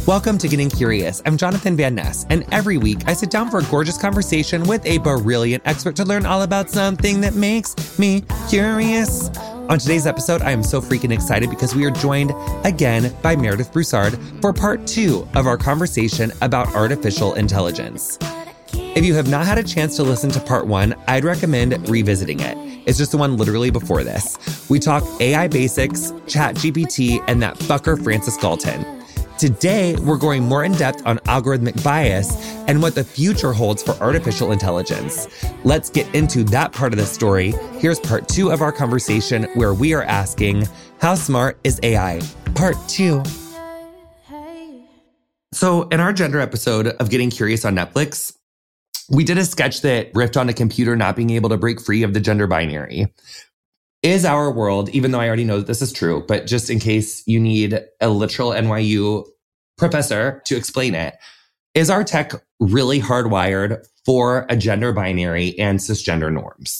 Welcome to Getting Curious. I'm Jonathan Van Ness, and every week I sit down for a gorgeous conversation with a brilliant expert to learn all about something that makes me curious. On today's episode, I am so freaking excited because we are joined again by Meredith Broussard for part 2 of our conversation about artificial intelligence. If you have not had a chance to listen to part 1, I'd recommend revisiting it. It's just the one literally before this. We talk AI basics, ChatGPT, and that fucker Francis Galton. Today, we're going more in depth on algorithmic bias and what the future holds for artificial intelligence. Let's get into that part of the story. Here's part 2 of our conversation where we are asking, how smart is AI? Part 2. So in our gender episode of Getting Curious on Netflix, we did a sketch that riffed on a computer not being able to break free of the gender binary. Is our world, even though I already know that this is true, but just in case you need a literal NYU professor to explain it, is our tech really hardwired for a gender binary and cisgender norms?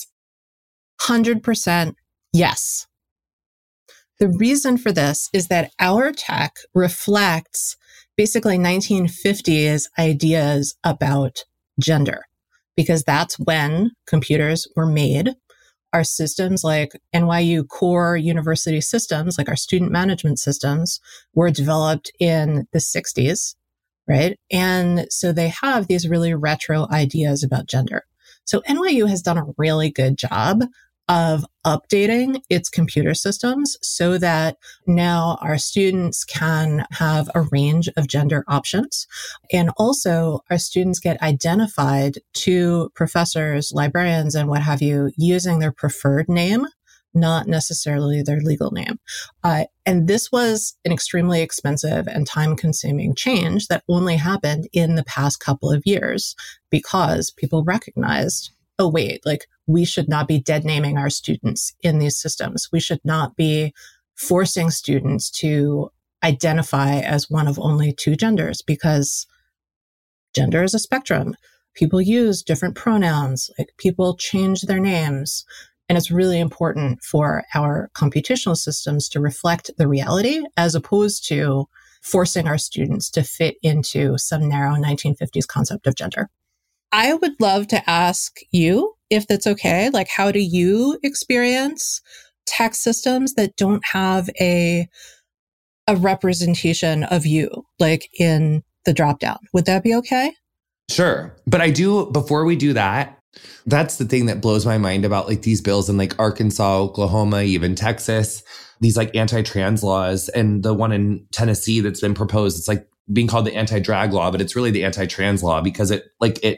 100% yes. The reason for this is that our tech reflects basically 1950s ideas about gender, because that's when computers were made. Our systems like NYU core university systems, like our student management systems, were developed in the 60s, right? And so they have these really retro ideas about gender. So NYU has done a really good job of updating its computer systems so that now our students can have a range of gender options. And also our students get identified to professors, librarians, and what have you using their preferred name, not necessarily their legal name. And this was an extremely expensive and time-consuming change that only happened in the past couple of years because people recognized, oh, wait, like we should not be dead naming our students in these systems. We should not be forcing students to identify as one of only two genders because gender is a spectrum. People use different pronouns, like people change their names. And it's really important for our computational systems to reflect the reality as opposed to forcing our students to fit into some narrow 1950s concept of gender. I would love to ask you, if that's okay, like how do you experience tech systems that don't have a representation of you, like in the dropdown? Would that be okay? Sure. But I do, before we do that, that's the thing that blows my mind about like these bills in like Arkansas, Oklahoma, even Texas, these like anti-trans laws, and the one in Tennessee that's been proposed, it's like being called the anti-drag law, but it's really the anti-trans law because it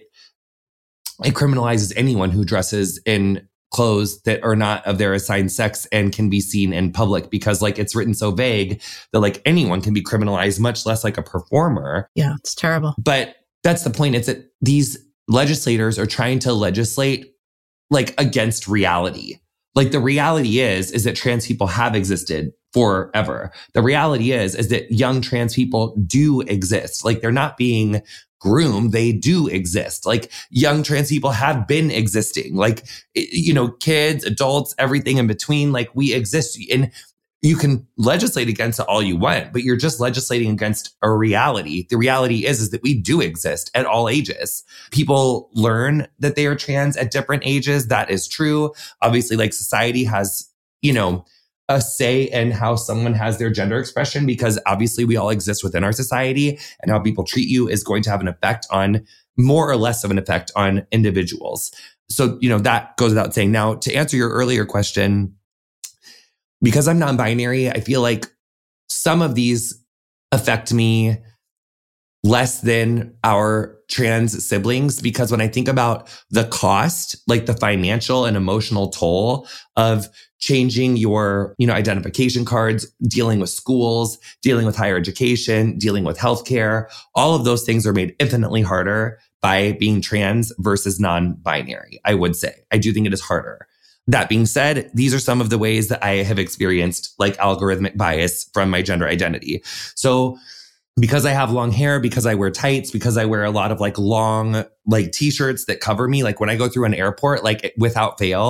criminalizes anyone who dresses in clothes that are not of their assigned sex and can be seen in public because like it's written so vague that like anyone can be criminalized, much less like a performer. Yeah, it's terrible. But that's the point. It's that these legislators are trying to legislate like against reality. Like the reality is that trans people have existed forever. The reality is that young trans people do exist. Like they're not being groomed, they do exist. Like young trans people have been existing. Like, you know, kids, adults, everything in between, like we exist. And you can legislate against it all you want, but you're just legislating against a reality. The reality is that we do exist at all ages. People learn that they are trans at different ages. That is true. Obviously, like society has, you know, a say in how someone has their gender expression because obviously we all exist within our society and how people treat you is going to have an effect on more or less of an effect on individuals. So, you know, that goes without saying. Now, to answer your earlier question, because I'm non-binary, I feel like some of these affect me less than our trans siblings, because when I think about the cost, like the financial and emotional toll of changing your, you know, identification cards, dealing with schools, dealing with higher education, dealing with healthcare, all of those things are made infinitely harder by being trans versus non-binary, I would say. I do think it is harder. That being said, these are some of the ways that I have experienced like algorithmic bias from my gender identity. So because I have long hair, because I wear tights, because I wear a lot of like long like t-shirts that cover me, like when I go through an airport, like without fail,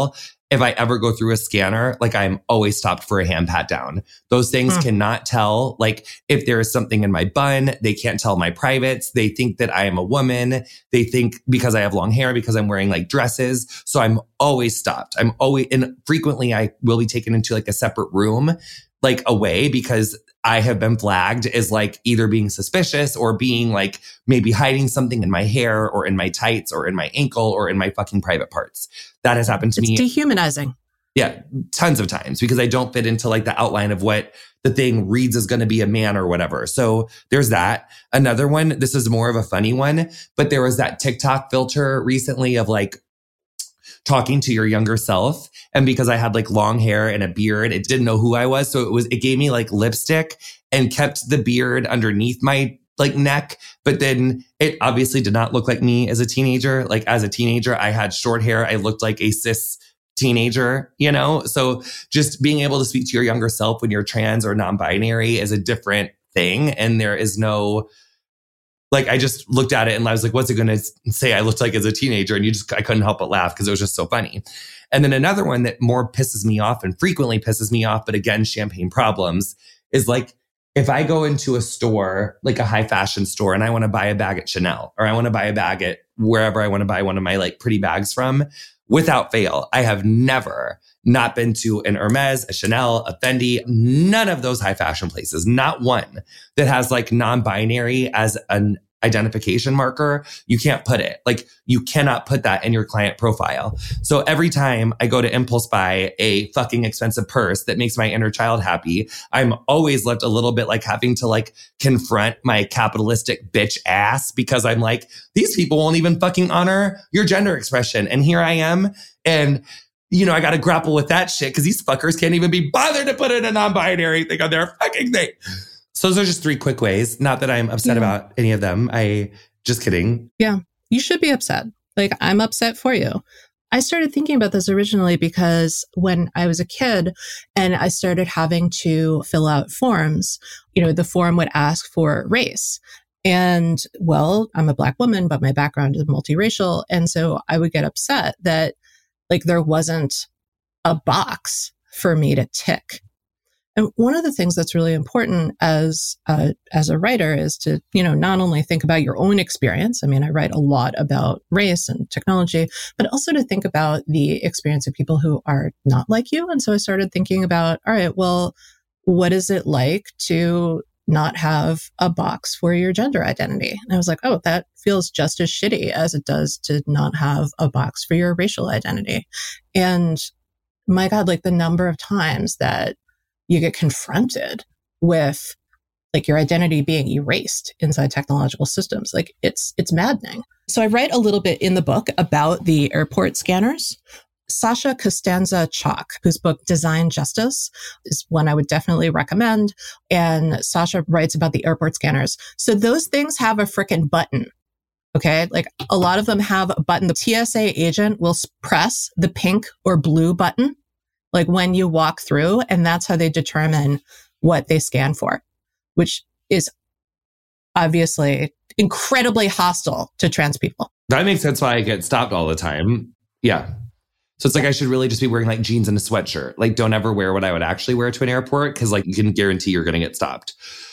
if I ever go through a scanner, like I'm always stopped for a hand pat down. Those things cannot tell, like if there is something in my bun, they can't tell my privates. They think that I am a woman. They think because I have long hair, because I'm wearing like dresses. So I'm always stopped. And frequently I will be taken into like a separate room, like away, because I have been flagged as like either being suspicious or being like maybe hiding something in my hair or in my tights or in my ankle or in my fucking private parts. That has happened to me. It's dehumanizing. Yeah, tons of times, because I don't fit into like the outline of what the thing reads is going to be a man or whatever. So there's that. Another one, this is more of a funny one, but there was that TikTok filter recently of like talking to your younger self. And because I had like long hair and a beard, it didn't know who I was. So it gave me like lipstick and kept the beard underneath my like neck. But then it obviously did not look like me as a teenager. Like as a teenager, I had short hair. I looked like a cis teenager, you know? So just being able to speak to your younger self when you're trans or non-binary is a different thing. And there is no, like, I just looked at it and I was like, what's it going to say I looked like as a teenager? And I couldn't help but laugh because it was just so funny. And then another one that more pisses me off and frequently pisses me off, but again, champagne problems, is like, if I go into a store, like a high fashion store, and I want to buy a bag at Chanel, or I want to buy a bag at wherever I want to buy one of my like pretty bags from, without fail, I have never not been to an Hermes, a Chanel, a Fendi, none of those high fashion places, not one that has like non-binary as an identification marker. You can't put it. Like you cannot put that in your client profile. So every time I go to impulse buy a fucking expensive purse that makes my inner child happy, I'm always left a little bit like having to like confront my capitalistic bitch ass, because I'm like, these people won't even fucking honor your gender expression. And here I am. And you know, I got to grapple with that shit because these fuckers can't even be bothered to put in a non-binary thing on their fucking thing. So those are just 3 quick ways. Not that I'm upset about any of them. Just kidding. Yeah, you should be upset. Like, I'm upset for you. I started thinking about this originally because when I was a kid and I started having to fill out forms, you know, the form would ask for race. And well, I'm a Black woman, but my background is multiracial. And so I would get upset that like there wasn't a box for me to tick. And one of the things that's really important as a writer is to, you know, not only think about your own experience. I mean, I write a lot about race and technology, but also to think about the experience of people who are not like you. And so I started thinking about, all right, well, what is it like to not have a box for your gender identity? And I was like, oh, that feels just as shitty as it does to not have a box for your racial identity. And my God, like the number of times that you get confronted with like your identity being erased inside technological systems, like it's maddening. So I write a little bit in the book about the airport scanners. Sasha Costanza-Chock, whose book Design Justice is one I would definitely recommend. And Sasha writes about the airport scanners. So those things have a frickin' button. Okay. Like a lot of them have a button. The TSA agent will press the pink or blue button, like when you walk through, and that's how they determine what they scan for, which is obviously incredibly hostile to trans people. That makes sense why I get stopped all the time. Yeah. So it's like I should really just be wearing like jeans and a sweatshirt. Like don't ever wear what I would actually wear to an airport because like you can guarantee you're going to get stopped.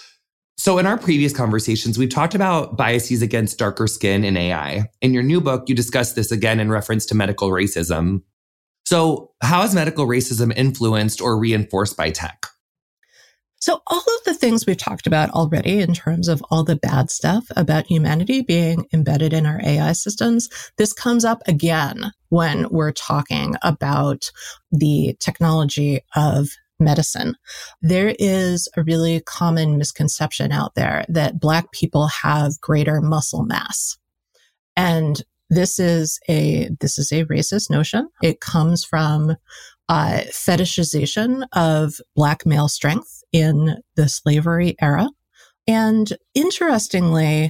So in our previous conversations, we've talked about biases against darker skin in AI. In your new book, you discuss this again in reference to medical racism. So how is medical racism influenced or reinforced by tech? So all of the things we've talked about already in terms of all the bad stuff about humanity being embedded in our AI systems, this comes up again when we're talking about the technology of medicine. There is a really common misconception out there that Black people have greater muscle mass. And this is a racist notion. It comes from fetishization of Black male strength in the slavery era. And interestingly,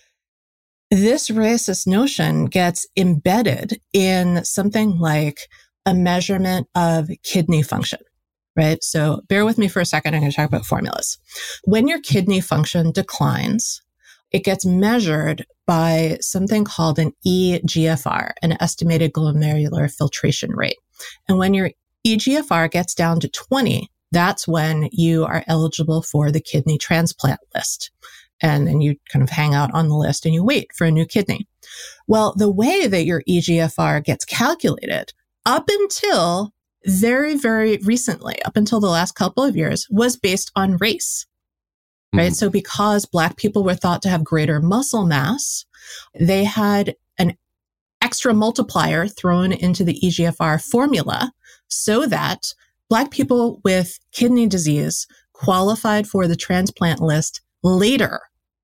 this racist notion gets embedded in something like a measurement of kidney function, right? So bear with me for a second. I'm going to talk about formulas. When your kidney function declines, it gets measured by something called an eGFR, an estimated glomerular filtration rate. And when your eGFR gets down to 20, that's when you are eligible for the kidney transplant list. And then you kind of hang out on the list and you wait for a new kidney. Well, the way that your eGFR gets calculated up until very, very recently, up until the last couple of years, was based on race, right? Mm-hmm. So because Black people were thought to have greater muscle mass, they had an extra multiplier thrown into the eGFR formula so that Black people with kidney disease qualified for the transplant list later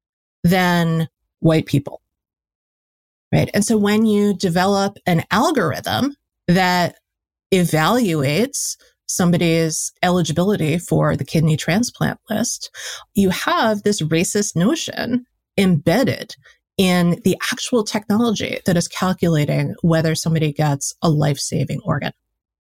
than white people, right? And so when you develop an algorithm that evaluates somebody's eligibility for the kidney transplant list, you have this racist notion embedded in the actual technology that is calculating whether somebody gets a life-saving organ.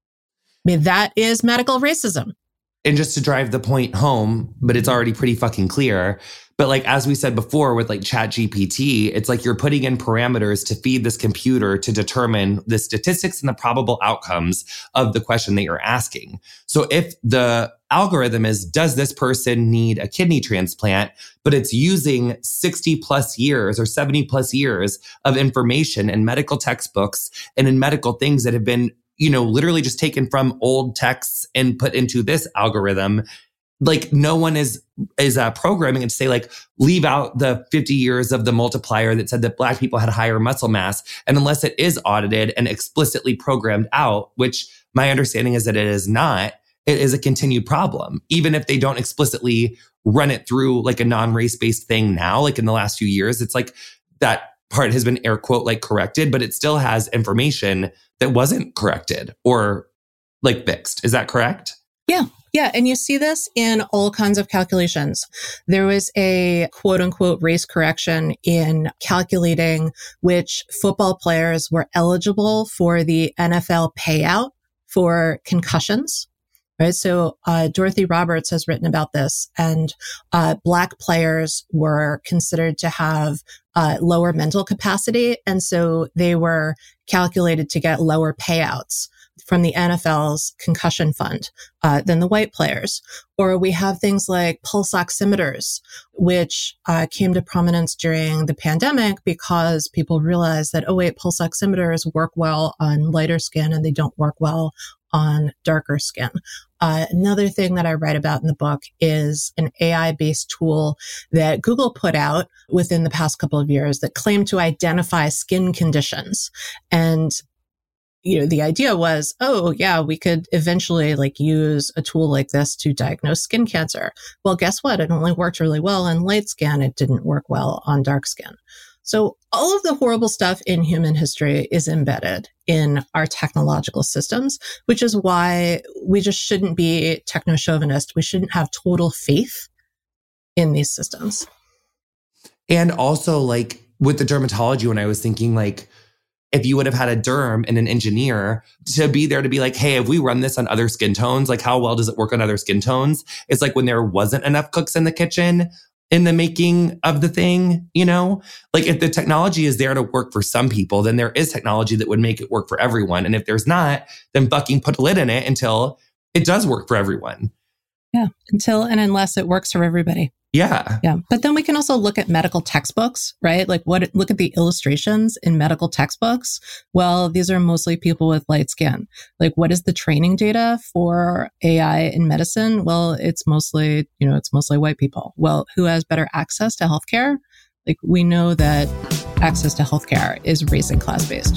I mean, that is medical racism. And just to drive the point home, but it's already pretty fucking clear. But like, as we said before with like ChatGPT, it's like you're putting in parameters to feed this computer to determine the statistics and the probable outcomes of the question that you're asking. So if the algorithm is, does this person need a kidney transplant, but it's using 60 plus years or 70 plus years of information in medical textbooks and in medical things that have been, literally just taken from old texts and put into this algorithm, like no one is programming it to say like, leave out the 50 years of the multiplier that said that Black people had higher muscle mass. And unless it is audited and explicitly programmed out, which my understanding is that it is not, it is a continued problem. Even if they don't explicitly run it through like a non-race-based thing now, like in the last few years, it's like that part has been air quote like corrected, but it still has information that wasn't corrected or like fixed. Is that correct? Yeah. Yeah. And you see this in all kinds of calculations. There was a quote unquote race correction in calculating which football players were eligible for the NFL payout for concussions. Right. So Dorothy Roberts has written about this, and Black players were considered to have lower mental capacity. And so they were calculated to get lower payouts from the NFL's concussion fund than the white players. Or we have things like pulse oximeters, which came to prominence during the pandemic because people realized that, pulse oximeters work well on lighter skin and they don't work well on darker skin. Another thing that I write about in the book is an AI-based tool that Google put out within the past couple of years that claimed to identify skin conditions. And the idea was, we could eventually use a tool like this to diagnose skin cancer. Well, guess what? It only worked really well on light skin. It didn't work well on dark skin. So all of the horrible stuff in human history is embedded in our technological systems, which is why we just shouldn't be techno-chauvinist. We shouldn't have total faith in these systems. And also with the dermatology, when I was thinking if you would have had a derm and an engineer to be there to be like, hey, if we run this on other skin tones, how well does it work on other skin tones? It's like when there wasn't enough cooks in the kitchen in the making of the thing, if the technology is there to work for some people, then there is technology that would make it work for everyone. And if there's not, then fucking put a lid in it until it does work for everyone. Yeah. Until and unless it works for everybody. Yeah. Yeah. But then we can also look at medical textbooks, right? Look at the illustrations in medical textbooks. Well, these are mostly people with light skin. What is the training data for AI in medicine? Well, it's mostly white people. Well, who has better access to healthcare? We know that access to healthcare is race and class based.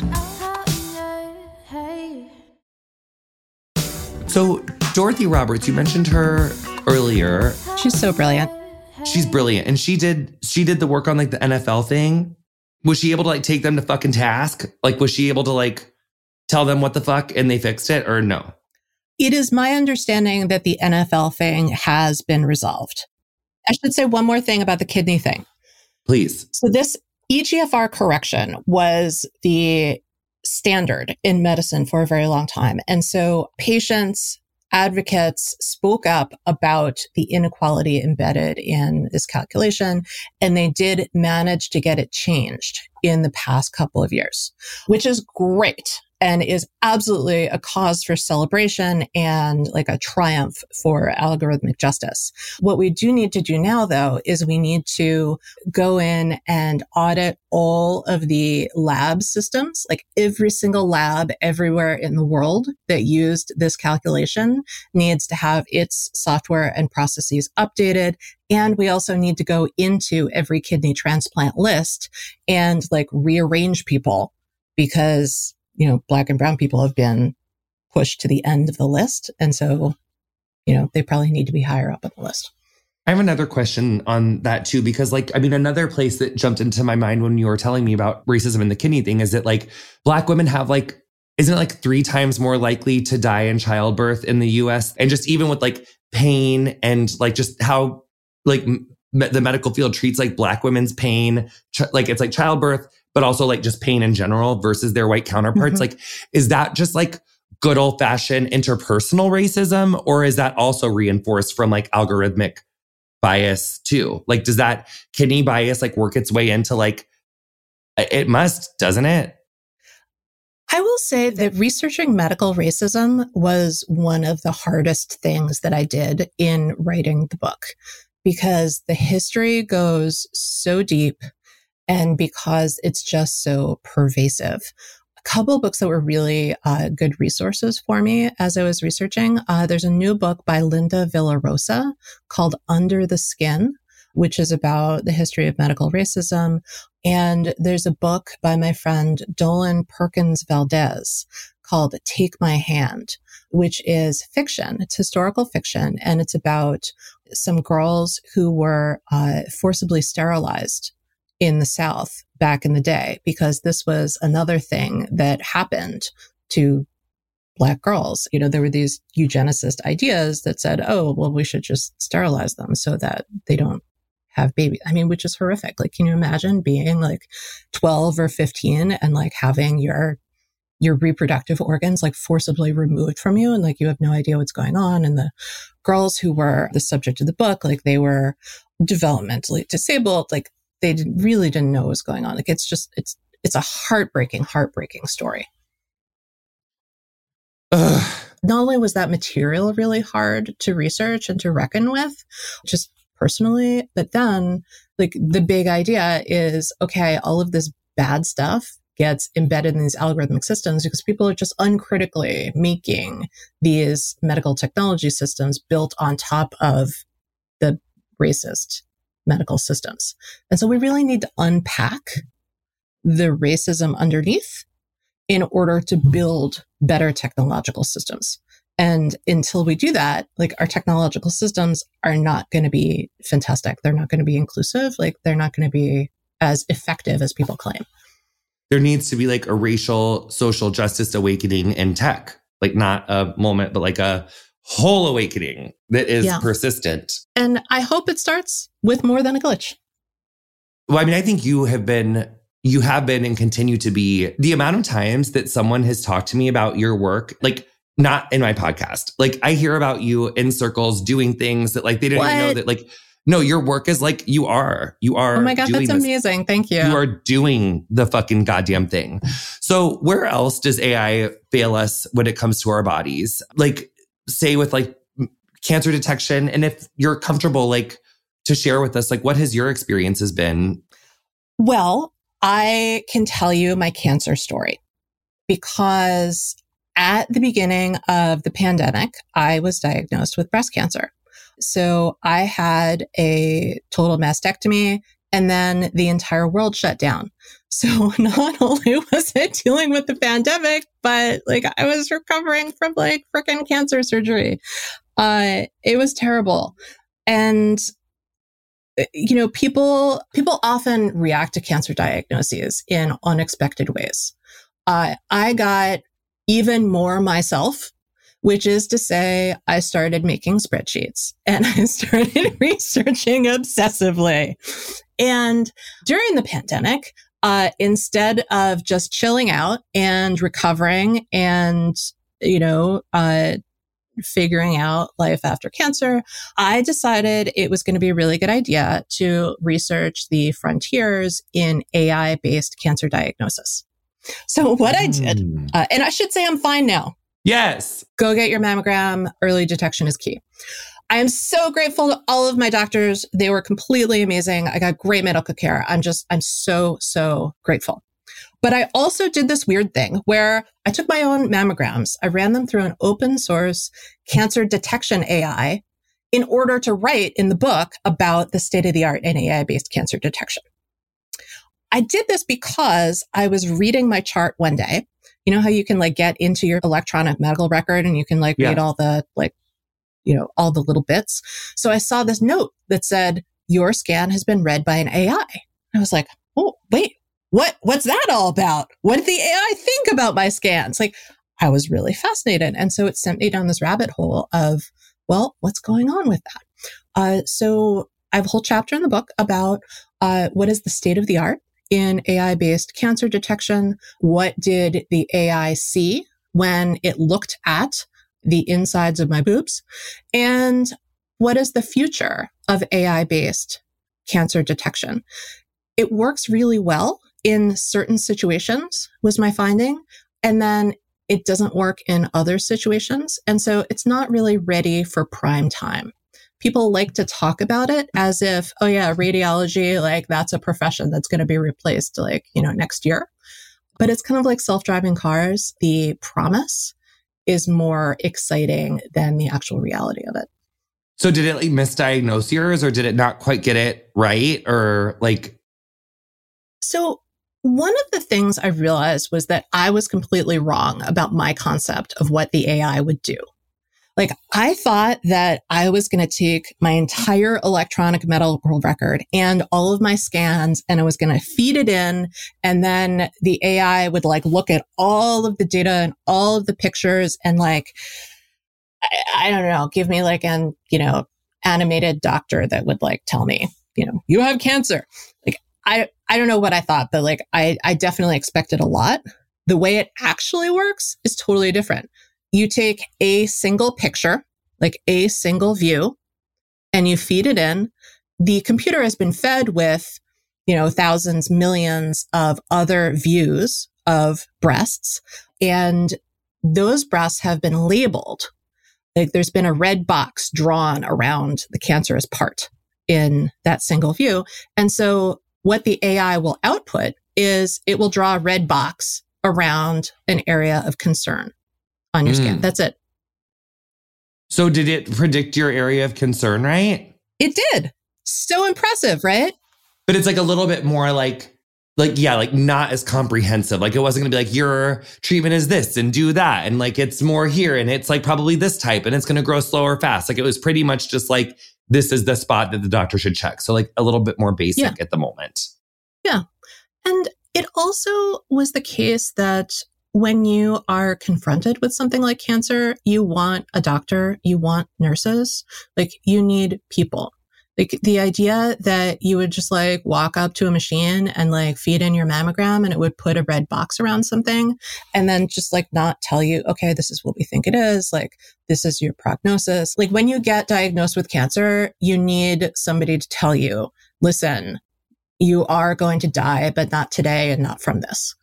So Dorothy Roberts, you mentioned her earlier. She's so brilliant. She's brilliant. And she did the work on the NFL thing. Was she able to take them to fucking task? Was she able to tell them what the fuck and they fixed it, or no? It is my understanding that the NFL thing has been resolved. I should say one more thing about the kidney thing. Please. So this eGFR correction was the standard in medicine for a very long time. And so patients advocates spoke up about the inequality embedded in this calculation, and they did manage to get it changed in the past couple of years, which is great and is absolutely a cause for celebration and like a triumph for algorithmic justice. What we do need to do now, though, is we need to go in and audit all of the lab systems, like every single lab everywhere in the world that used this calculation needs to have its software and processes updated. And we also need to go into every kidney transplant list and like rearrange people because, you know, Black and brown people have been pushed to the end of the list. And so, you know, they probably need to be higher up on the list. I have another question on that too, because like, I mean, another place that jumped into my mind when you were telling me about racism and the kidney thing is that like Black women have like, isn't it like 3 times more likely to die in childbirth in the US? And just even with like pain and like just how like the medical field treats like Black women's pain, like it's like childbirth, but also like just pain in general versus their white counterparts. Like, is that just like good old fashioned interpersonal racism? Or is that also reinforced from like algorithmic bias too? Like, does that kidney bias like work its way into like, it must, doesn't it? I will say that researching medical racism was one of the hardest things that I did in writing the book because the history goes so deep and because it's just so pervasive. A couple of books that were really good resources for me as I was researching. There's a new book by Linda Villarosa called Under the Skin, which is about the history of medical racism. And there's a book by my friend Dolan Perkins Valdez called Take My Hand, which is fiction. It's historical fiction. And it's about some girls who were forcibly sterilized in the South back in the day, because this was another thing that happened to Black girls. You know, there were these eugenicist ideas that said, oh, well, we should just sterilize them so that they don't have babies. I mean, which is horrific. Like, can you imagine being like 12 or 15 and like having your reproductive organs like forcibly removed from you and like you have no idea what's going on? And the girls who were the subject of the book, like they were developmentally disabled, like they really didn't know what was going on. Like it's a heartbreaking story. Ugh. Not only was that material really hard to research and to reckon with, just personally, but then like the big idea is, okay, all of this bad stuff gets embedded in these algorithmic systems because people are just uncritically making these medical technology systems built on top of the racist medical systems. And so we really need to unpack the racism underneath in order to build better technological systems. And until we do that, like our technological systems are not going to be fantastic. They're not going to be inclusive. Like they're not going to be as effective as people claim. There needs to be like a racial social justice awakening in tech, like not a moment, but like a whole awakening that is persistent. And I hope it starts with more than a glitch. Well, I mean, I think you have been and continue to be. The amount of times that someone has talked to me about your work, like not in my podcast, like I hear about you in circles doing things that like they didn't even know that like, no, your work is like, you are. Oh my God, that's amazing. Thank you. You are doing the fucking goddamn thing. So where else does AI fail us when it comes to our bodies? Like say with like cancer detection. And if you're comfortable, like to share with us, like what has your experiences been? Well, I can tell you my cancer story because at the beginning of the pandemic, I was diagnosed with breast cancer. So I had a total mastectomy and then the entire world shut down. So not only was I dealing with the pandemic, but like I was recovering from like freaking cancer surgery. It was terrible. And you know, people often react to cancer diagnoses in unexpected ways. I got even more myself, which is to say I started making spreadsheets and I started researching obsessively. And during the pandemic, instead of just chilling out and recovering and, you know, figuring out life after cancer, I decided it was going to be a really good idea to research the frontiers in AI-based cancer diagnosis. So what I did, and I should say I'm fine now. Yes. Go get your mammogram. Early detection is key. I am so grateful to all of my doctors. They were completely amazing. I got great medical care. I'm so grateful. But I also did this weird thing where I took my own mammograms. I ran them through an open source cancer detection AI in order to write in the book about the state of the art in AI-based cancer detection. I did this because I was reading my chart one day. You know how you can get into your electronic medical record and you can read all the all the little bits. So I saw this note that said, your scan has been read by an AI. I was like, oh, wait, what's that all about? What did the AI think about my scans? I was really fascinated. And so it sent me down this rabbit hole of, well, what's going on with that? So I have a whole chapter in the book about what is the state of the art in AI-based cancer detection. What did the AI see when it looked at the insides of my boobs? And what is the future of AI-based cancer detection? It works really well in certain situations, was my finding. And then it doesn't work in other situations. And so it's not really ready for prime time. People like to talk about it as if, oh yeah, radiology, that's a profession that's going to be replaced next year. But it's kind of like self-driving cars. The promise is more exciting than the actual reality of it. So did it misdiagnose yours, or did it not quite get it right? Or So one of the things I realized was that I was completely wrong about my concept of what the AI would do. I thought that I was going to take my entire electronic medical record and all of my scans, and I was going to feed it in. And then the AI would look at all of the data and all of the pictures and I don't know, give me an, animated doctor that would tell me, you have cancer. I don't know what I thought, but I definitely expected a lot. The way it actually works is totally different. You take a single picture, a single view, and you feed it in. The computer has been fed with, thousands, millions of other views of breasts. And those breasts have been labeled. There's been a red box drawn around the cancerous part in that single view. And so what the AI will output is it will draw a red box around an area of concern on your scan. That's it. So did it predict your area of concern, right? It did. So impressive, right? But it's a little bit more not as comprehensive. It wasn't going to be your treatment is this and do that. And it's more here. And it's probably this type and it's going to grow slow or fast. It was pretty much just this is the spot that the doctor should check. So a little bit more basic at the moment. Yeah. And it also was the case that when you are confronted with something like cancer, you want a doctor, you want nurses, you need people. The idea that you would just walk up to a machine and feed in your mammogram and it would put a red box around something and then just not tell you, okay, this is what we think it is. This is your prognosis. When you get diagnosed with cancer, you need somebody to tell you, listen, you are going to die, but not today and not from this.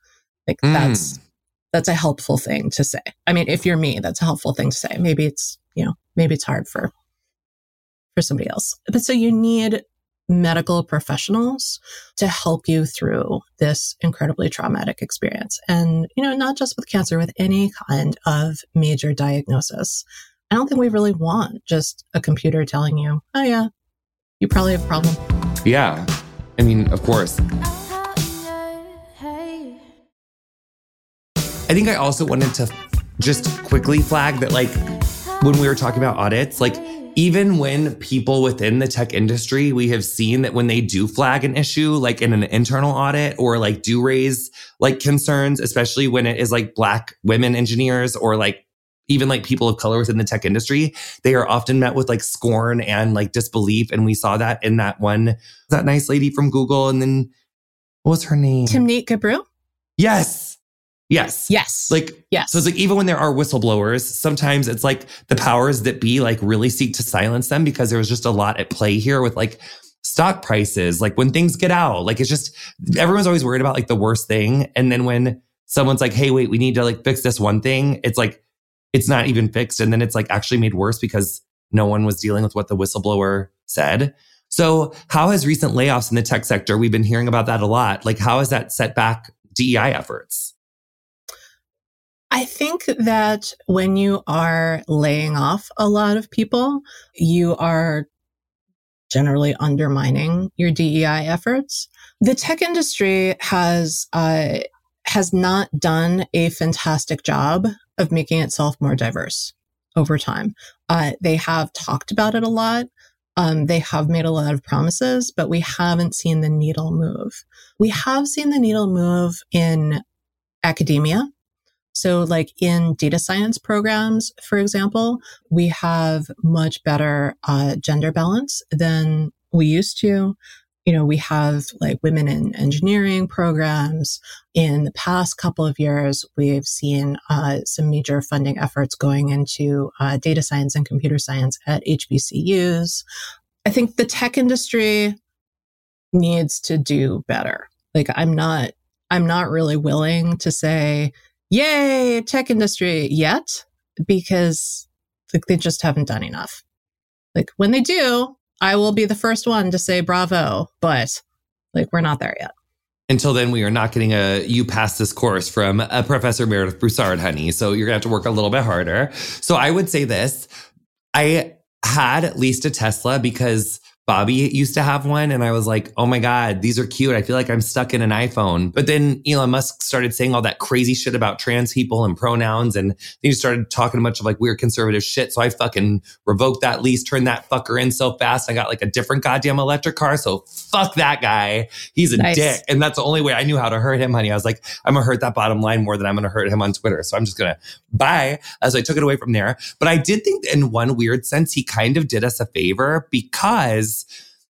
That's a helpful thing to say. I mean, if you're me, that's a helpful thing to say. Maybe it's hard for somebody else. But so you need medical professionals to help you through this incredibly traumatic experience. And, not just with cancer, with any kind of major diagnosis. I don't think we really want just a computer telling you, oh yeah, you probably have a problem. Yeah. I mean, of course. I think I also wanted to just quickly flag that when we were talking about audits, even when people within the tech industry, we have seen that when they do flag an issue, in an internal audit or do raise concerns, especially when it is Black women engineers or even people of color within the tech industry, they are often met with scorn and disbelief. And we saw that in that nice lady from Google. And then what was her name? Timnit Gebru? Yes. Yes. Yes. Yes. So it's like, even when there are whistleblowers, sometimes it's like the powers that be like really seek to silence them because there was just a lot at play here with like stock prices, like when things get out, like it's just, everyone's always worried about like the worst thing. And then when someone's like, hey, wait, we need to like fix this one thing, it's like, it's not even fixed. And then it's like actually made worse because no one was dealing with what the whistleblower said. So how has recent layoffs in the tech sector, we've been hearing about that a lot, like how has that set back DEI efforts? I think that when you are laying off a lot of people, you are generally undermining your DEI efforts. The tech industry has not done a fantastic job of making itself more diverse over time. They have talked about it a lot. They have made a lot of promises, but we haven't seen the needle move. We have seen the needle move in academia. So like in data science programs, for example, we have much better gender balance than we used to. You know, we have like women in engineering programs. In the past couple of years, we've seen some major funding efforts going into data science and computer science at HBCUs. I think the tech industry needs to do better. Like I'm not really willing to say, yay, tech industry yet, because like, they just haven't done enough. Like when they do, I will be the first one to say bravo, but like we're not there yet. Until then, we are not getting a you pass this course from a Professor Meredith Broussard, honey. So you're going to have to work a little bit harder. So I would say this. I had at least a Tesla because Bobby used to have one. And I was like, oh my God, these are cute. I feel like I'm stuck in an iPhone. But then Elon Musk started saying all that crazy shit about trans people and pronouns. And he started talking a bunch of like weird conservative shit. So I fucking revoked that lease, turned that fucker in so fast. I got like a different goddamn electric car. So fuck that guy. He's a dick. And that's the only way I knew how to hurt him, honey. I was like, I'm going to hurt that bottom line more than I'm going to hurt him on Twitter. So I'm just going to bye. As I took it away from there. But I did think in one weird sense, he kind of did us a favor because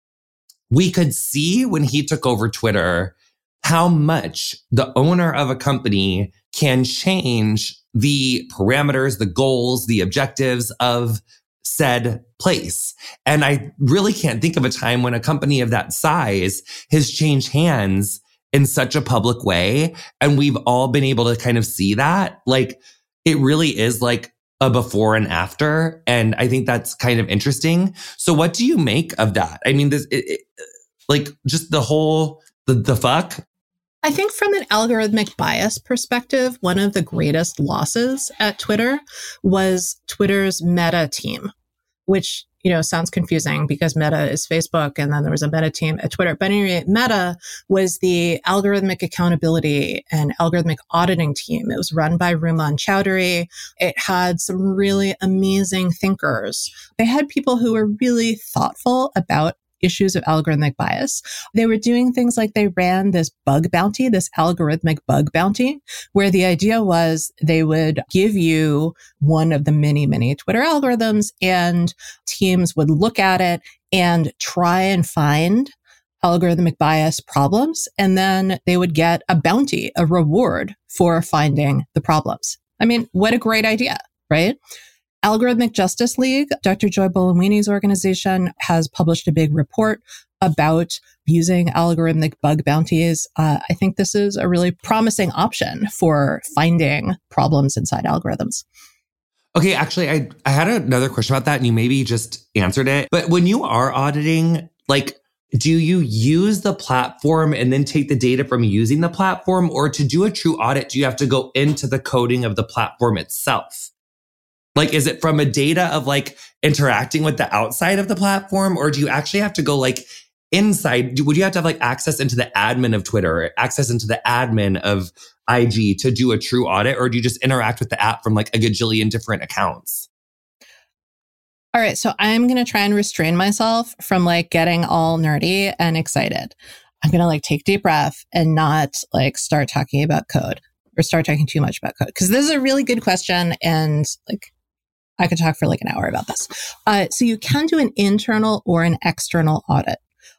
we could see when he took over Twitter how much the owner of a company can change the parameters, the goals, the objectives of said place. And I really can't think of a time when a company of that size has changed hands in such a public way. And we've all been able to kind of see that. Like, it really is like a before and after. And I think that's kind of interesting. So what do you make of that? I mean, like just the whole, the fuck? I think from an algorithmic bias perspective, one of the greatest losses at Twitter was Twitter's Meta team, which, you know, sounds confusing because Meta is Facebook and then there was a Meta team at Twitter. But anyway, Meta was the algorithmic accountability and algorithmic auditing team. It was run by Rumon Chowdhury. It had some really amazing thinkers. They had people who were really thoughtful about issues of algorithmic bias. They were doing things like they ran this bug bounty, this algorithmic bug bounty, where the idea was they would give you one of the many, many Twitter algorithms and teams would look at it and try and find algorithmic bias problems. And then they would get a bounty, a reward for finding the problems. I mean, what a great idea, right? Algorithmic Justice League, Dr. Joy Buolamwini's organization, has published a big report about using algorithmic bug bounties. I think this is a really promising option for finding problems inside algorithms. Okay, actually, I had another question about that, and you maybe just answered it. But when you are auditing, like, do you use the platform and then take the data from using the platform? Or to do a true audit, do you have to go into the coding of the platform itself? Like, is it from a data of like interacting with the outside of the platform? Or do you actually have to go like inside? Would you have to have like access into the admin of Twitter, or access into the admin of IG to do a true audit? Or do you just interact with the app from like a gajillion different accounts? All right. So I'm going to try and restrain myself from like getting all nerdy and excited. I'm going to like take a deep breath and not like start talking about code or start talking too much about code. Because this is a really good question. And like, I could talk for like an hour about this. So you can do an internal or an external audit.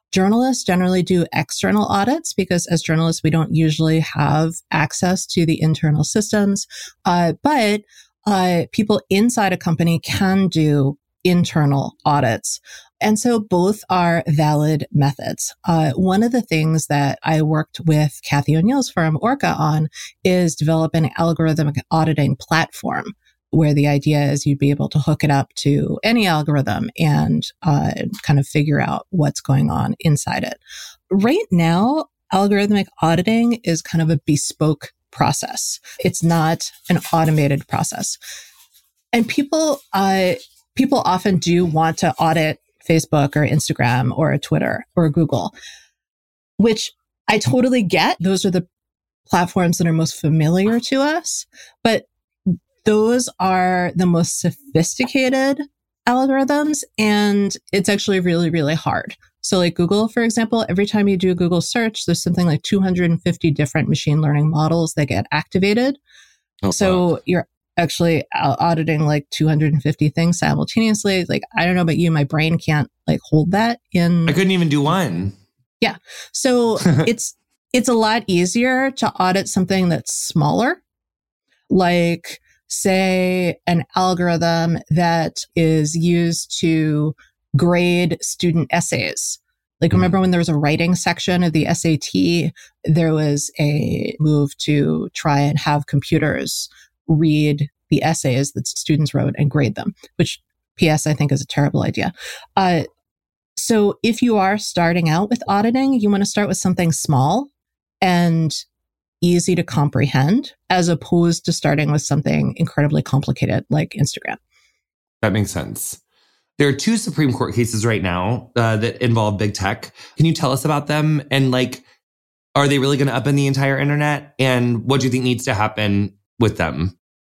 Journalists generally do external audits because as journalists, we don't usually have access to the internal systems. But people inside a company can do internal audits. And so both are valid methods. One of the things that I worked with Cathy O'Neill's firm, Orca, on is develop an algorithmic auditing platform where the idea is you'd be able to hook it up to any algorithm and kind of figure out what's going on inside it. Right now, algorithmic auditing is kind of a bespoke process. It's not an automated process. And people often do want to audit Facebook or Instagram or Twitter or Google, which I totally get. Those are the platforms that are most familiar to us. But those are the most sophisticated algorithms, and it's actually really, really hard. So like Google, for example, every time you do a Google search, there's something like 250 different machine learning models that get activated. Oh, so wow. You're actually auditing like 250 things simultaneously. Like, I don't know about you, my brain can't like hold that in. I couldn't even do one. Yeah. So it's a lot easier to audit something that's smaller, like say an algorithm that is used to grade student essays. Like, remember when there was a writing section of the SAT, there was a move to try and have computers read the essays that students wrote and grade them, which PS I think is a terrible idea. So if you are starting out with auditing, you want to start with something small and easy to comprehend, as opposed to starting with something incredibly complicated like Instagram. That makes sense. There are 2 Supreme Court cases right now that involve big tech. Can you tell us about them? And like, are they really going to upend the entire internet? And what do you think needs to happen with them?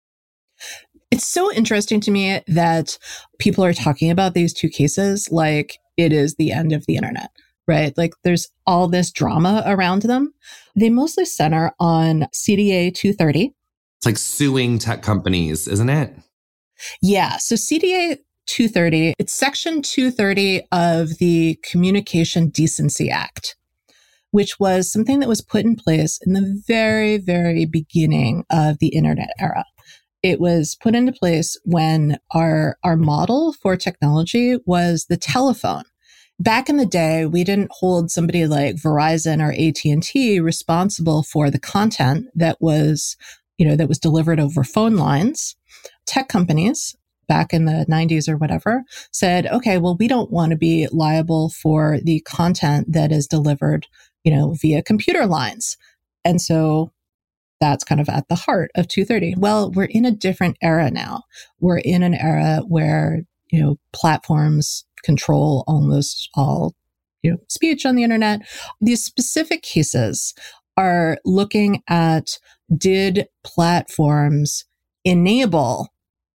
It's so interesting to me that people are talking about these 2 cases like it is the end of the internet, right? Like there's all this drama around them. They mostly center on CDA 230. It's like suing tech companies, isn't it? Yeah. So CDA 230, it's Section 230 of the Communication Decency Act, which was something that was put in place in the very, very beginning of the internet era. It was put into place when our model for technology was the telephone. Back in the day, we didn't hold somebody like Verizon or AT&T responsible for the content that was delivered over phone lines. Tech companies back in the 90s or whatever said, okay, well, we don't want to be liable for the content that is delivered, via computer lines. And so that's kind of at the heart of 230. Well, we're in a different era now. We're in an era where, platforms control almost all, speech on the internet. These specific cases are looking at, did platforms enable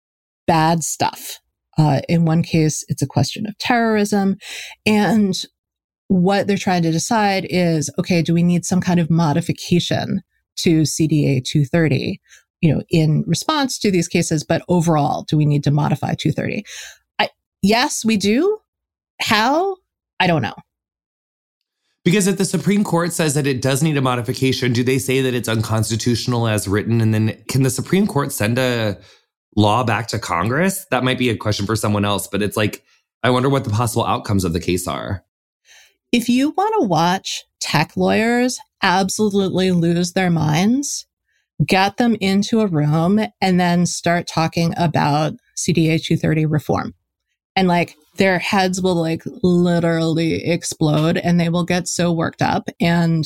bad stuff? In one case, it's a question of terrorism. And what they're trying to decide is, okay, do we need some kind of modification to CDA 230, in response to these cases? But overall, do we need to modify 230? Yes, we do. How? I don't know. Because if the Supreme Court says that it does need a modification, do they say that it's unconstitutional as written? And then can the Supreme Court send a law back to Congress? That might be a question for someone else, but it's like, I wonder what the possible outcomes of the case are. If you want to watch tech lawyers absolutely lose their minds, get them into a room and then start talking about CDA 230 reform. And like their heads will like literally explode and they will get so worked up. And,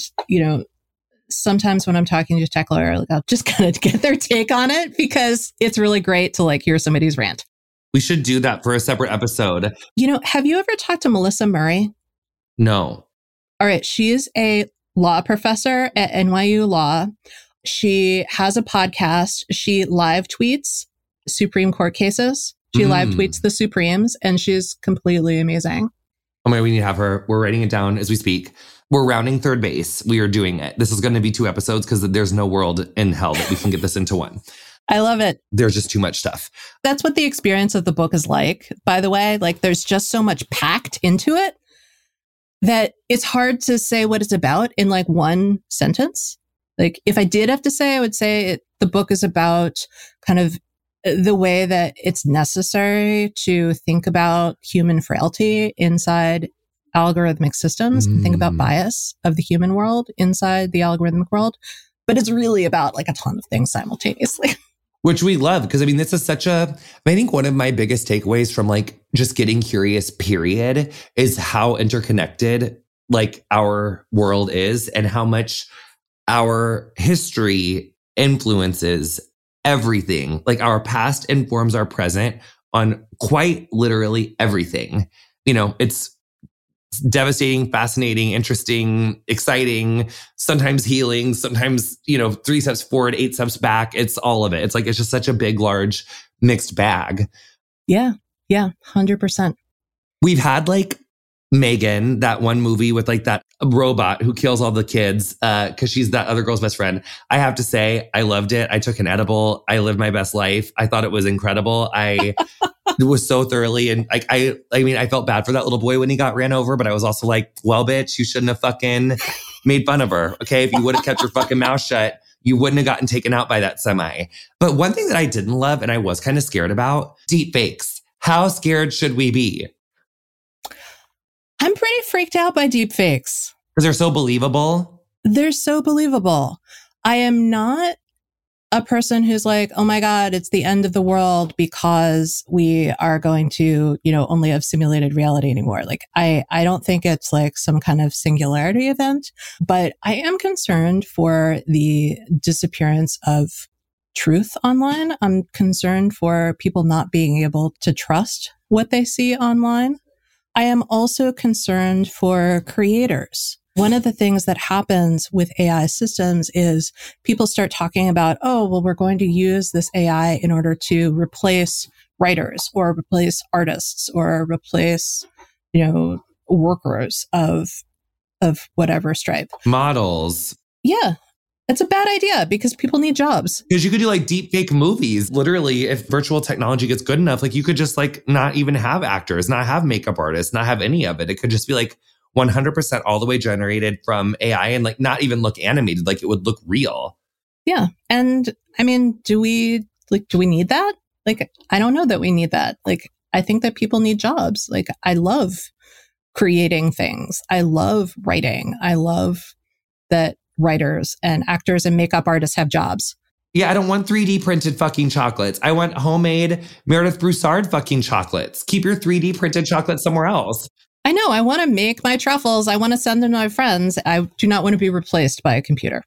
sometimes when I'm talking to a tech lawyer, like, I'll just kind of get their take on it because it's really great to like hear somebody's rant. We should do that for a separate episode. Have you ever talked to Melissa Murray? No. All right. She is a law professor at NYU Law. She has a podcast. She live tweets Supreme Court cases. She live tweets the Supremes, and she's completely amazing. Oh my, we need to have her. We're writing it down as we speak. We're rounding third base. We are doing it. This is going to be 2 episodes because there's no world in hell that we can get this into one. I love it. There's just too much stuff. That's what the experience of the book is like, by the way. Like, there's just so much packed into it that it's hard to say what it's about in like one sentence. Like if I did have to say, I would say the book is about kind of the way that it's necessary to think about human frailty inside algorithmic systems and think about bias of the human world inside the algorithmic world. But it's really about like a ton of things simultaneously. Which we love, because I mean, this is I think one of my biggest takeaways from like just getting curious, period, is how interconnected like our world is and how much our history influences everything. Like our past informs our present on quite literally everything. You know, it's devastating, fascinating, interesting, exciting, sometimes healing, sometimes, 3 steps forward, 8 steps back. It's all of it. It's like, it's just such a big, large mixed bag. Yeah. 100%. We've had like Megan, that one movie with like that robot who kills all the kids because she's that other girl's best friend. I have to say, I loved it. I took an edible. I lived my best life. I thought it was incredible. I was so thoroughly, and like I mean, I felt bad for that little boy when he got ran over, but I was also like, well, bitch, you shouldn't have fucking made fun of her. Okay, if you would have kept your fucking mouth shut, you wouldn't have gotten taken out by that semi. But one thing that I didn't love, and I was kind of scared about, deep fakes. How scared should we be? I'm pretty freaked out by deep fakes. Because they're so believable. They're so believable. I am not a person who's like, oh my God, it's the end of the world because we are going to, only have simulated reality anymore. Like, I don't think it's like some kind of singularity event, but I am concerned for the disappearance of truth online. I'm concerned for people not being able to trust what they see online. I am also concerned for creators. One of the things that happens with AI systems is people start talking about, oh, well, we're going to use this AI in order to replace writers or replace artists or replace, workers of whatever stripe. Models. Yeah. It's a bad idea because people need jobs. Because you could do like deep fake movies. Literally, if virtual technology gets good enough, like you could just like not even have actors, not have makeup artists, not have any of it. It could just be like 100% all the way generated from AI and like not even look animated. Like it would look real. Yeah. And I mean, do we need that? Like, I don't know that we need that. Like, I think that people need jobs. Like, I love creating things. I love writing. I love that writers and actors and makeup artists have jobs. Yeah, I don't want 3D printed fucking chocolates. I want homemade Meredith Broussard fucking chocolates. Keep your 3D printed chocolate somewhere else. I know. I want to make my truffles. I want to send them to my friends. I do not want to be replaced by a computer.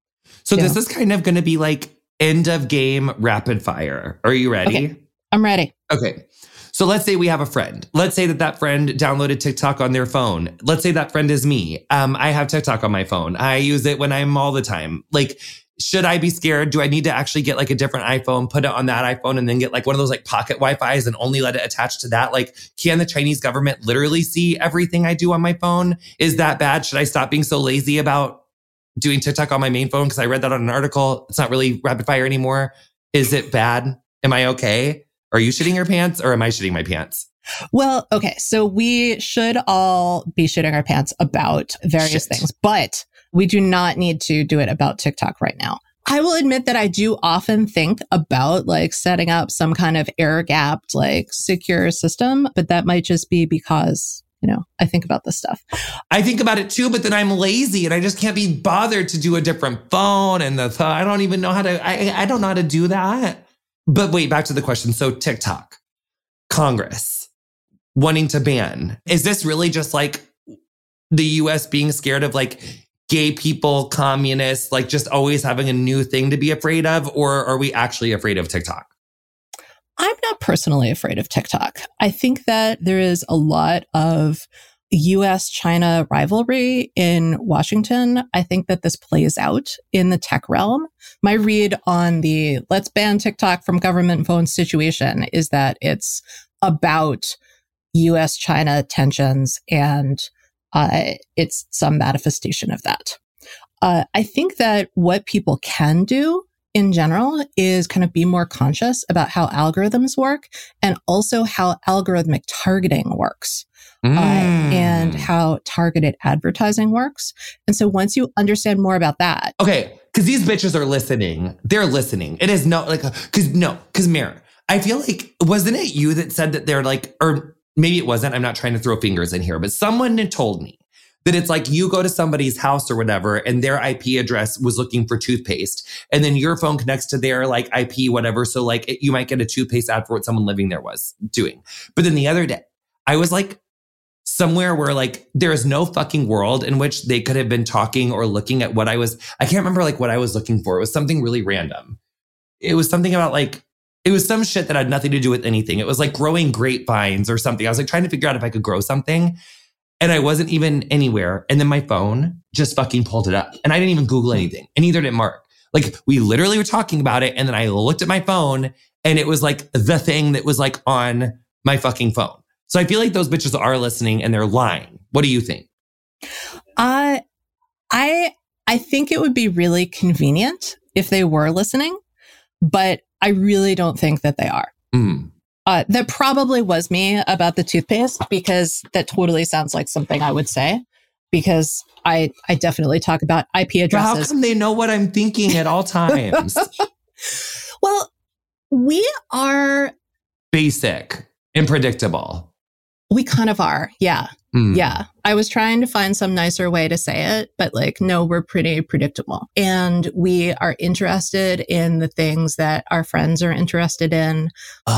So this is kind of going to be like end of game rapid fire. Are you ready? Okay. I'm ready. Okay. So let's say we have a friend. Let's say that friend downloaded TikTok on their phone. Let's say that friend is me. I have TikTok on my phone. I use it when I'm all the time. Like, should I be scared? Do I need to actually get like a different iPhone, put it on that iPhone, and then get like one of those like pocket Wi-Fis and only let it attach to that? Like, can the Chinese government literally see everything I do on my phone? Is that bad? Should I stop being so lazy about doing TikTok on my main phone? Because I read that on an article. It's not really rapid fire anymore. Is it bad? Am I okay? Are you shitting your pants or am I shitting my pants? Well, okay. So we should all be shitting our pants about various things, but we do not need to do it about TikTok right now. I will admit that I do often think about like setting up some kind of air-gapped, like secure system, but that might just be because, I think about this stuff. I think about it too, but then I'm lazy and I just can't be bothered to do a different phone. And I don't even know how to, I don't know how to do that. But wait, back to the question. So TikTok, Congress, wanting to ban. Is this really just like the US being scared of like gay people, communists, like just always having a new thing to be afraid of? Or are we actually afraid of TikTok? I'm not personally afraid of TikTok. I think that there is a lot of US-China rivalry in Washington. I think that this plays out in the tech realm. My read on the let's ban TikTok from government phones situation is that it's about US-China tensions and it's some manifestation of that. I think that what people can do in general is kind of be more conscious about how algorithms work and also how algorithmic targeting works. and how targeted advertising works. And so once you understand more about that. Okay. Because these bitches are listening. They're listening. It is no, like, because Mira, I feel like, wasn't it you that said that they're like, or maybe it wasn't, I'm not trying to throw fingers in here, but someone had told me that it's like you go to somebody's house or whatever, and their IP address was looking for toothpaste. And then your phone connects to their like IP, whatever. So like you might get a toothpaste ad for what someone living there was doing. But then the other day, I was like somewhere where like there is no fucking world in which they could have been talking or looking at what I can't remember like what I was looking for. It was something really random. It was something about like, it was some shit that had nothing to do with anything. It was like growing grapevines or something. I was like trying to figure out if I could grow something. And I wasn't even anywhere. And then my phone just fucking pulled it up. And I didn't even Google anything. And neither did Mark. Like we literally were talking about it. And then I looked at my phone and it was like the thing that was like on my fucking phone. So I feel like those bitches are listening and they're lying. What do you think? I think it would be really convenient if they were listening, but I really don't think that they are. That probably was me about the toothpaste, because that totally sounds like something I would say, because I definitely talk about IP addresses. But how come they know what I'm thinking at all times? Well, we are basic and predictable. We kind of are. Yeah. Yeah. I was trying to find some nicer way to say it, but like, no, we're pretty predictable. And we are interested in the things that our friends are interested in.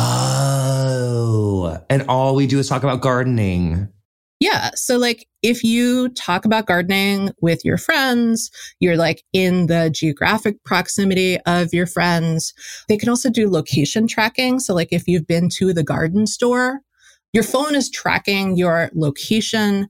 Oh, and all we do is talk about gardening. Yeah. So like if you talk about gardening with your friends, you're like in the geographic proximity of your friends. They can also do location tracking. So like if you've been to the garden store, your phone is tracking your location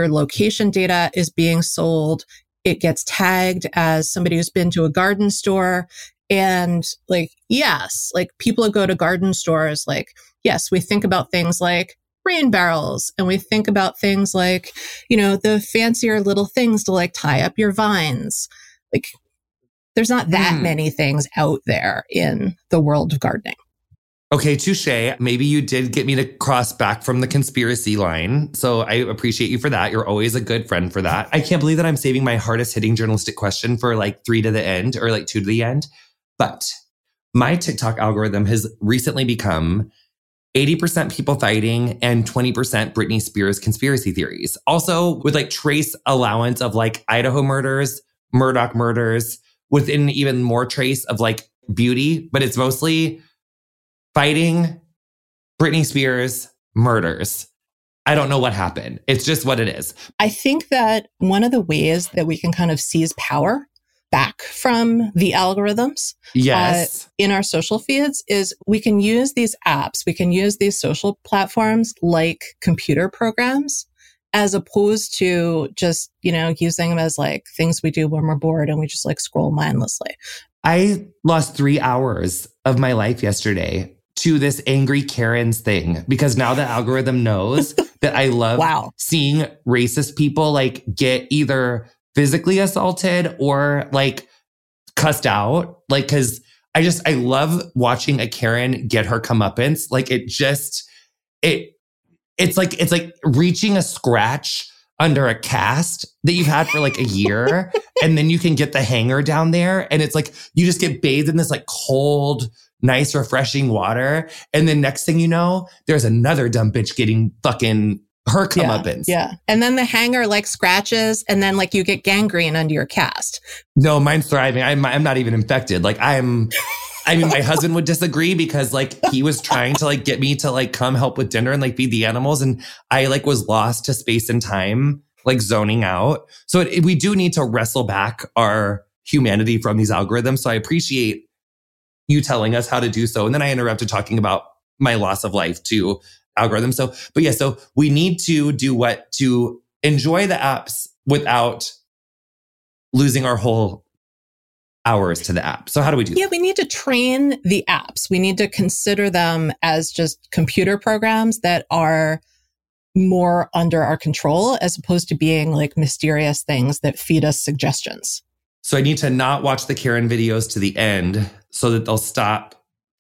data is being sold. It gets tagged as somebody who's been to a garden store. And like, yes, like people who go to garden stores, like, yes, we think about things like rain barrels, and we think about things like, you know, the fancier little things to like tie up your vines. Like there's not that many things out there in the world of gardening. Okay, touche. Maybe you did get me to cross back from the conspiracy line. So I appreciate you for that. You're always a good friend for that. I can't believe that I'm saving my hardest hitting journalistic question for like 3 to the end or like 2 to the end. But my TikTok algorithm has recently become 80% people fighting and 20% Britney Spears conspiracy theories. Also with like trace allowance of like Idaho murders, Murdoch murders, within even more trace of like beauty, but it's mostly fighting, Britney Spears, murders. I don't know what happened. It's just what it is. I think that one of the ways that we can kind of seize power back from the algorithms in our social feeds is we can use these apps, we can use these social platforms like computer programs, as opposed to just, you know, using them as like things we do when we're bored and we just like scroll mindlessly. I lost 3 hours of my life yesterday to this angry Karen's thing, because now the algorithm knows that I love seeing racist people like get either physically assaulted or like cussed out. Like, cause I love watching a Karen get her comeuppance. Like it's like reaching a scratch under a cast that you've had for like a year. And then you can get the hanger down there. And it's like, you just get bathed in this like cold, nice, refreshing water. And then next thing you know, there's another dumb bitch getting fucking her comeuppance. Yeah. And then the hanger like scratches and then like you get gangrene under your cast. No, mine's thriving. I'm not even infected. Like I mean, my husband would disagree because like he was trying to like get me to like come help with dinner and like feed the animals. And I like was lost to space and time, like zoning out. So we do need to wrestle back our humanity from these algorithms. So I appreciate you telling us how to do so. And then I interrupted talking about my loss of life to algorithms. So we need to do what to enjoy the apps without losing our whole hours to the app. So how do we do that? Yeah, we need to train the apps. We need to consider them as just computer programs that are more under our control as opposed to being like mysterious things that feed us suggestions. So I need to not watch the Karen videos to the end so that they'll stop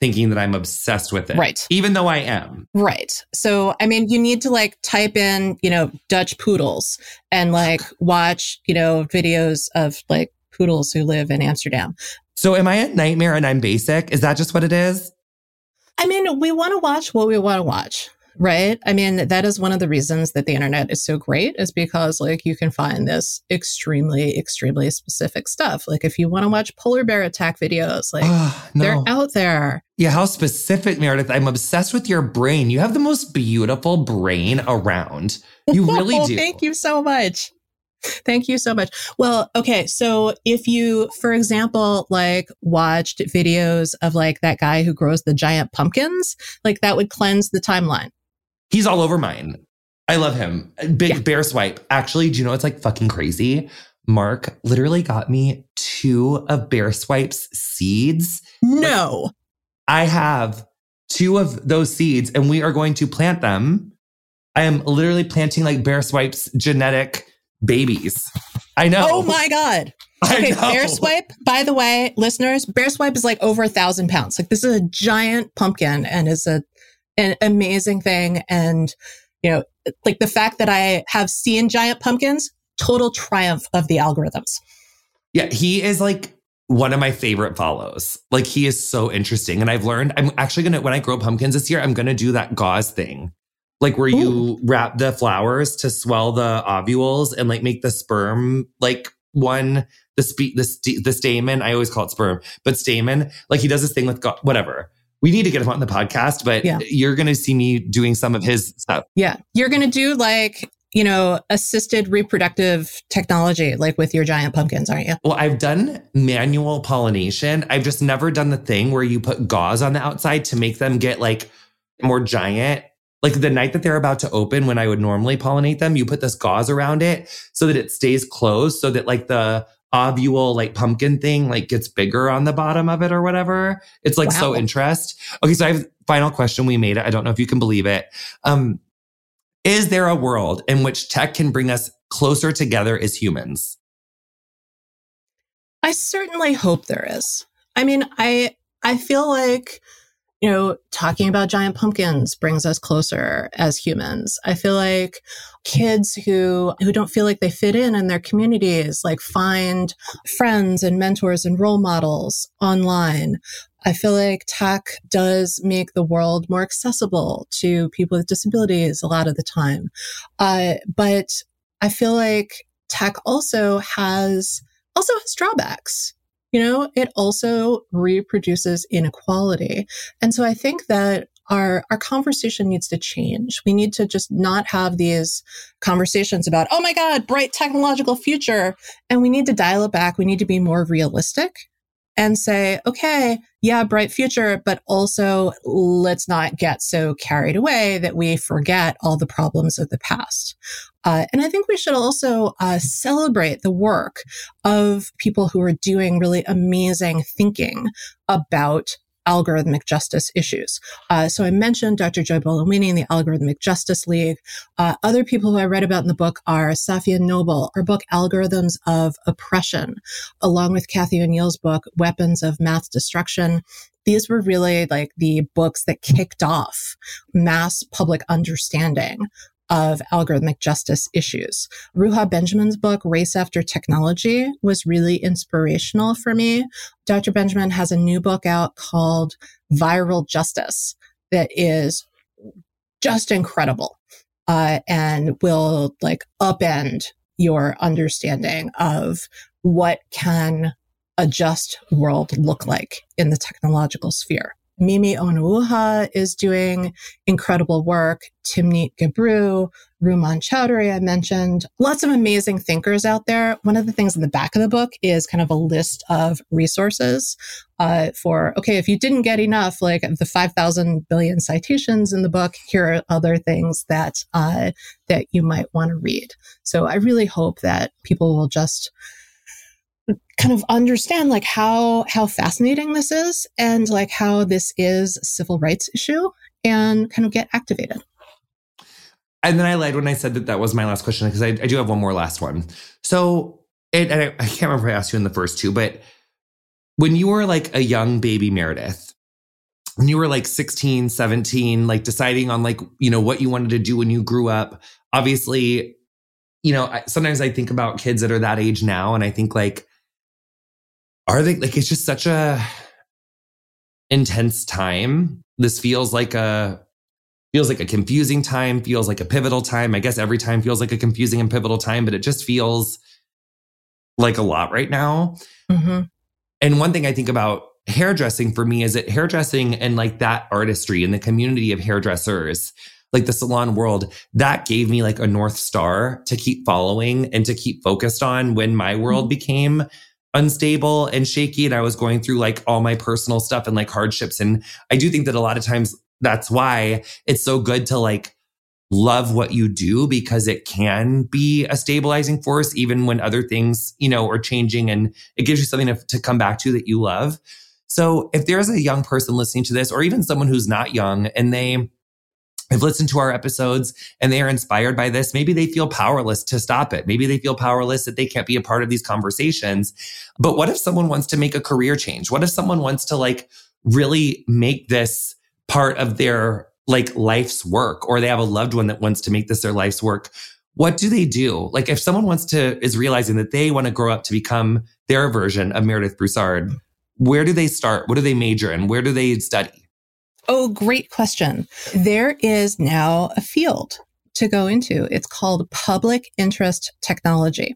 thinking that I'm obsessed with it. Right. Even though I am. Right. So, I mean, you need to like type in, Dutch poodles and like watch, videos of like poodles who live in Amsterdam. So am I a nightmare and I'm basic? Is that just what it is? I mean, we want to watch what we want to watch. Right. I mean, that is one of the reasons that the internet is so great, is because like you can find this extremely, extremely specific stuff. Like if you want to watch polar bear attack videos, like they're out there. Yeah. How specific, Meredith. I'm obsessed with your brain. You have the most beautiful brain around. You really do. Thank you so much. Thank you so much. Well, okay. So if you, for example, like watched videos of like that guy who grows the giant pumpkins, like that would cleanse the timeline. He's all over mine. I love him. Big bear swipe. Actually, do you know what's like fucking crazy? Mark literally got me 2 of Bear Swipe's seeds. No. Like, I have 2 of those seeds and we are going to plant them. I am literally planting like Bear Swipe's genetic babies. I know. Oh my God. Okay, Bear Swipe, by the way, listeners, Bear Swipe is like over 1,000 pounds. Like this is a giant pumpkin and is an amazing thing. And, like the fact that I have seen giant pumpkins, total triumph of the algorithms. Yeah, he is like one of my favorite follows. Like he is so interesting. And I've learned, I'm actually going to, when I grow pumpkins this year, I'm going to do that gauze thing. Like where you wrap the flowers to swell the ovules and like make the sperm like one, the stamen. I always call it sperm, but stamen. Like he does this thing with whatever. We need to get him on the podcast, but you're going to see me doing some of his stuff. Yeah. You're going to do like, assisted reproductive technology, like with your giant pumpkins, aren't you? Well, I've done manual pollination. I've just never done the thing where you put gauze on the outside to make them get like more giant. Like the night that they're about to open, when I would normally pollinate them, you put this gauze around it so that it stays closed, so that like the ovule, like pumpkin thing, like gets bigger on the bottom of it or whatever. It's like so interest. Okay. So I have a final question. We made it. I don't know if you can believe it. Is there a world in which tech can bring us closer together as humans? I certainly hope there is. I mean, I feel like, talking about giant pumpkins brings us closer as humans. I feel like kids who don't feel like they fit in their communities, like find friends and mentors and role models online. I feel like tech does make the world more accessible to people with disabilities a lot of the time. But I feel like tech also has drawbacks. It also reproduces inequality. And so I think that our conversation needs to change. We need to just not have these conversations about, oh my God, bright technological future. And we need to dial it back. We need to be more realistic and say, okay, yeah, bright future, but also let's not get so carried away that we forget all the problems of the past. And I think we should also celebrate the work of people who are doing really amazing thinking about algorithmic justice issues. So I mentioned Dr. Joy Buolamwini and the Algorithmic Justice League. Other people who I read about in the book are Safiya Noble, her book Algorithms of Oppression, along with Cathy O'Neill's book Weapons of Math Destruction. These were really like the books that kicked off mass public understanding of algorithmic justice issues. Ruha Benjamin's book, Race After Technology, was really inspirational for me. Dr. Benjamin has a new book out called Viral Justice that is just incredible and will like upend your understanding of what can a just world look like in the technological sphere. Mimi Onuoha is doing incredible work. Timnit Gebru, Rumaan Chowdhury, I mentioned. Lots of amazing thinkers out there. One of the things in the back of the book is kind of a list of resources for, okay, if you didn't get enough, like the 5,000 billion citations in the book, here are other things that that you might want to read. So I really hope that people will just kind of understand like how fascinating this is and like how this is a civil rights issue and kind of get activated. And then I lied when I said that was my last question, because I do have one more last one. So I can't remember if I asked you in the first two, but when you were like a young baby Meredith, when you were like 16, 17, like deciding on like, what you wanted to do when you grew up. Obviously, sometimes I think about kids that are that age now and I think like, are they like, it's just such a intense time. This feels like a confusing time, feels like a pivotal time. I guess every time feels like a confusing and pivotal time, but it just feels like a lot right now. Mm-hmm. And one thing I think about hairdressing for me is that hairdressing and like that artistry and the community of hairdressers, like the salon world, that gave me like a North Star to keep following and to keep focused on when my world became unstable and shaky. And I was going through like all my personal stuff and like hardships. And I do think that a lot of times that's why it's so good to like love what you do, because it can be a stabilizing force, even when other things, are changing, and it gives you something to come back to that you love. So if there's a young person listening to this, or even someone who's not young and they have listened to our episodes and they are inspired by this, maybe they feel powerless to stop it. Maybe they feel powerless that they can't be a part of these conversations. But what if someone wants to make a career change? What if someone wants to like really make this part of their like life's work, or they have a loved one that wants to make this their life's work? What do they do? Like if someone is realizing that they want to grow up to become their version of Meredith Broussard, where do they start? What do they major in? Where do they study? Oh, great question. There is now a field to go into. It's called public interest technology.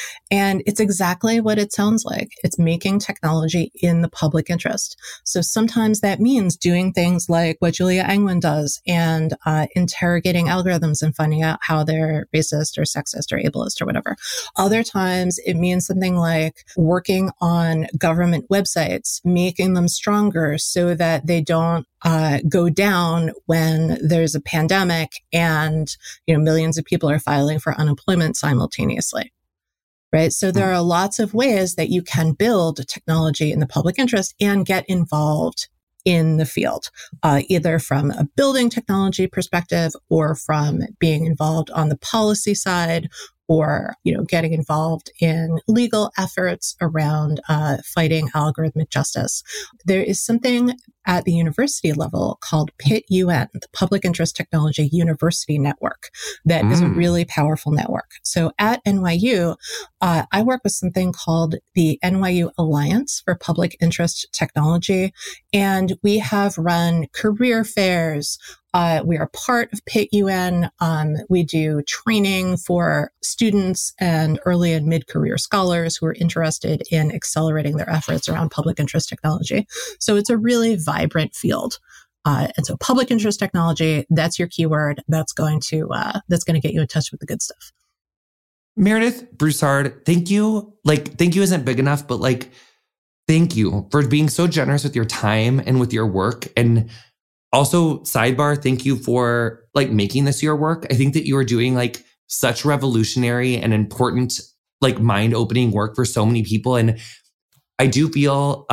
And it's exactly what it sounds like. It's making technology in the public interest. So sometimes that means doing things like what Julia Angwin does and interrogating algorithms and finding out how they're racist or sexist or ableist or whatever. Other times it means something like working on government websites, making them stronger so that they don't go down when there's a pandemic and millions of people are filing for unemployment simultaneously. Right. So there are lots of ways that you can build technology in the public interest and get involved in the field, either from a building technology perspective or from being involved on the policy side, or, getting involved in legal efforts around fighting algorithmic justice. There is something at the university level called PIT-UN, the Public Interest Technology University Network, that is a really powerful network. So at NYU, I work with something called the NYU Alliance for Public Interest Technology, and we have run career fairs. We are part of PIT-UN. We do training for students and early and mid-career scholars who are interested in accelerating their efforts around public interest technology. So it's a really vibrant field. And so public interest technology, that's your keyword. That's going to get you in touch with the good stuff. Meredith Broussard, thank you. Thank you isn't big enough, but thank you for being so generous with your time and with your work. And also, sidebar, thank you for making this your work. I think that you are doing such revolutionary and important, mind-opening work for so many people. And I do feel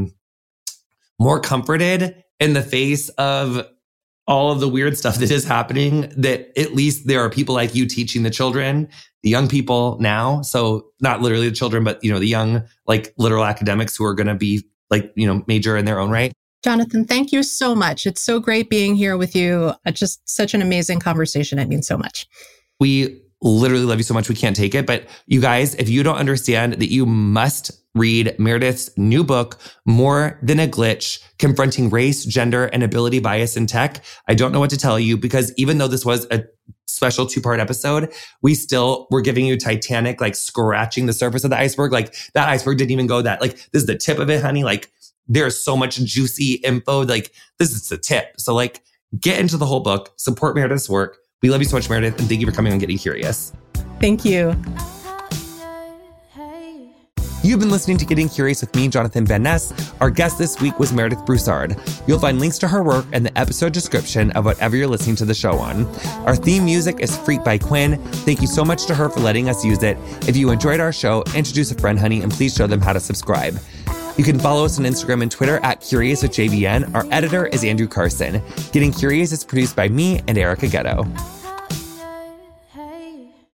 more comforted in the face of all of the weird stuff that is happening, that at least there are people like you teaching the children, the young people now. So not literally the children, but, the young, literal academics who are going to be major in their own right. Jonathan, thank you so much. It's so great being here with you. Just such an amazing conversation. It means so much. We literally love you so much. We can't take it. But you guys, if you don't understand that you must read Meredith's new book, More Than a Glitch, Confronting Race, Gender, and Ability Bias in Tech, I don't know what to tell you, because even though this was a special 2-part episode, we're giving you Titanic, scratching the surface of the iceberg. That iceberg didn't even go that, this is the tip of it, honey. There's so much juicy info. This is the tip. So get into the whole book, support Meredith's work. We love you so much, Meredith. And thank you for coming on Getting Curious. Thank you. You've been listening to Getting Curious with me, Jonathan Van Ness. Our guest this week was Meredith Broussard. You'll find links to her work in the episode description of whatever you're listening to the show on. Our theme music is Freak by Quinn. Thank you so much to her for letting us use it. If you enjoyed our show, introduce a friend, honey, and please show them how to subscribe. You can follow us on Instagram and Twitter at Curious with JVN. Our editor is Andrew Carson. Getting Curious is produced by me and Erica Ghetto.